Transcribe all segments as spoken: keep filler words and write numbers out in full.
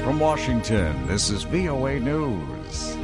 From Washington, this is V O A News.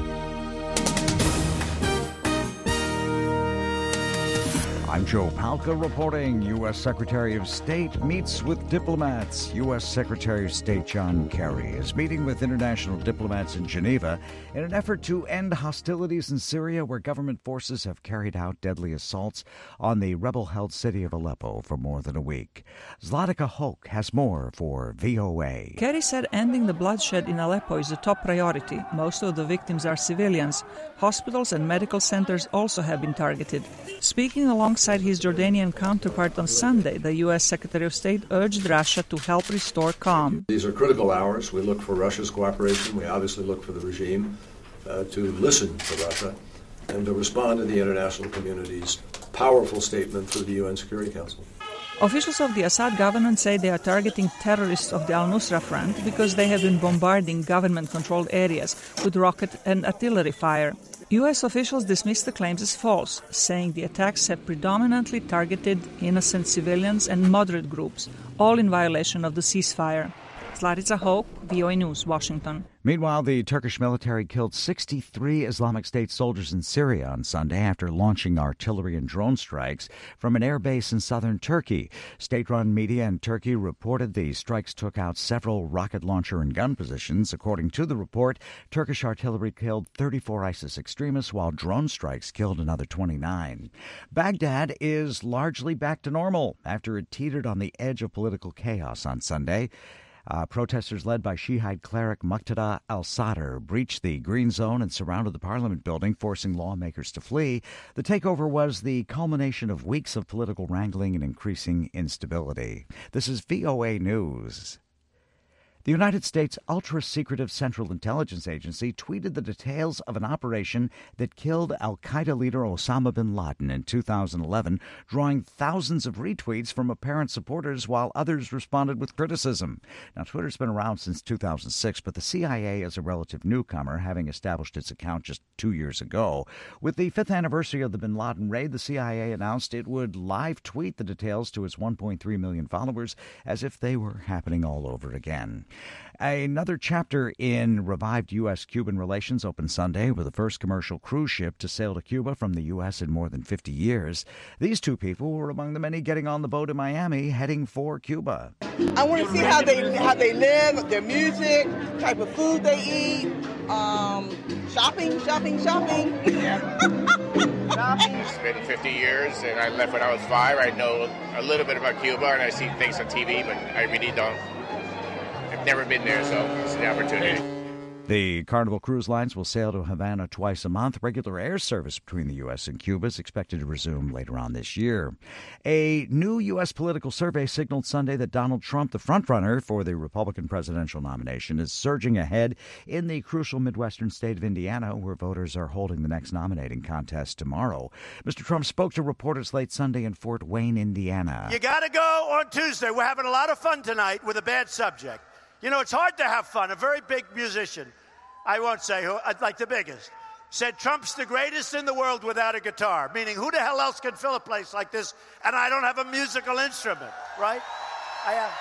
I'm Joe Palca reporting. U S. Secretary of State meets with diplomats. U S. Secretary of State John Kerry is meeting with international diplomats in Geneva in an effort to end hostilities in Syria, where government forces have carried out deadly assaults on the rebel-held city of Aleppo for more than a week. Zlatica Hoke has more for V O A. Kerry said ending the bloodshed in Aleppo is a top priority. Most of the victims are civilians. Hospitals and medical centers also have been targeted. Speaking alongside his Jordanian counterpart on Sunday, the U S. Secretary of State urged Russia to help restore calm. These are critical hours. We look for Russia's cooperation. We obviously look for the regime uh, to listen to Russia and to respond to the international community's powerful statement through the U N Security Council. Officials of the Assad government say they are targeting terrorists of the al-Nusra Front because they have been bombarding government-controlled areas with rocket and artillery fire. U S officials dismissed the claims as false, saying the attacks have predominantly targeted innocent civilians and moderate groups, all in violation of the ceasefire. Zlatica Hoke, V O A News, Washington. Meanwhile, the Turkish military killed sixty-three Islamic State soldiers in Syria on Sunday after launching artillery and drone strikes from an airbase in southern Turkey. State-run media in Turkey reported the strikes took out several rocket launcher and gun positions. According to the report, Turkish artillery killed thirty-four ISIS extremists, while drone strikes killed another twenty-nine. Baghdad is largely back to normal after it teetered on the edge of political chaos on Sunday. Uh, protesters led by Shiite cleric Muqtada al-Sadr breached the green zone and surrounded the parliament building, forcing lawmakers to flee. The takeover was the culmination of weeks of political wrangling and increasing instability. This is V O A News. The United States ultra-secretive Central Intelligence Agency tweeted the details of an operation that killed al-Qaeda leader Osama bin Laden in two thousand eleven, drawing thousands of retweets from apparent supporters while others responded with criticism. Now, Twitter's been around since two thousand six, but the C I A is a relative newcomer, having established its account just two years ago. With the fifth anniversary of the bin Laden raid, the C I A announced it would live tweet the details to its one point three million followers as if they were happening all over again. Another chapter in revived U S Cuban relations opened Sunday with the first commercial cruise ship to sail to Cuba from the U S in more than fifty years. These two people were among the many getting on the boat in Miami heading for Cuba. I want to see how they how they live, their music, type of food they eat, um, shopping, shopping, shopping. It's been fifty years, and I left when I was five. I know a little bit about Cuba, and I see things on T V, but I really don't. I've never been there, so it's an opportunity. The Carnival Cruise Lines will sail to Havana twice a month. Regular air service between the U S and Cuba is expected to resume later on this year. A new U S political survey signaled Sunday that Donald Trump, the frontrunner for the Republican presidential nomination, is surging ahead in the crucial Midwestern state of Indiana, where voters are holding the next nominating contest tomorrow. Mister Trump spoke to reporters late Sunday in Fort Wayne, Indiana. You got to go on Tuesday. We're having a lot of fun tonight with a bad subject. You know, it's hard to have fun. A very big musician, I won't say who, like the biggest, said Trump's the greatest in the world without a guitar, meaning who the hell else can fill a place like this and I don't have a musical instrument, right? I have.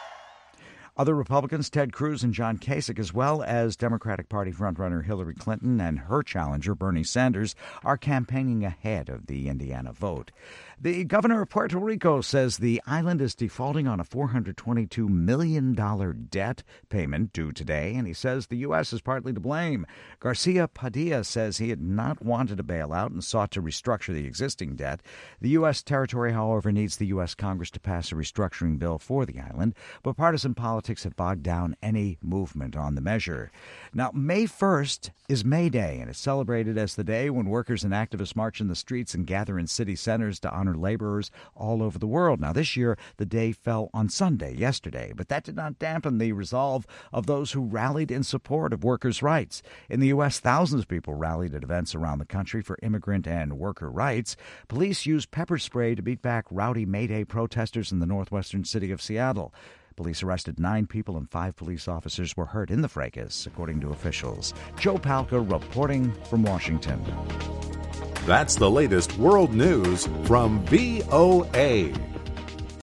Other Republicans, Ted Cruz and John Kasich, as well as Democratic Party frontrunner Hillary Clinton and her challenger Bernie Sanders, are campaigning ahead of the Indiana vote. The governor of Puerto Rico says the island is defaulting on a four hundred twenty-two million dollars debt payment due today, and he says the U S is partly to blame. Garcia Padilla says he had not wanted a bailout and sought to restructure the existing debt. The U S territory, however, needs the U S Congress to pass a restructuring bill for the island, but partisan politics have bogged down any movement on the measure. Now, May first is May Day, and it's celebrated as the day when workers and activists march in the streets and gather in city centers to honor laborers all over the world. Now, this year, the day fell on Sunday, yesterday, but that did not dampen the resolve of those who rallied in support of workers' rights. In the U S, thousands of people rallied at events around the country for immigrant and worker rights. Police used pepper spray to beat back rowdy May Day protesters in the northwestern city of Seattle. Police arrested nine people and five police officers were hurt in the fracas, according to officials. Joe Palca reporting from Washington. That's the latest world news from V O A.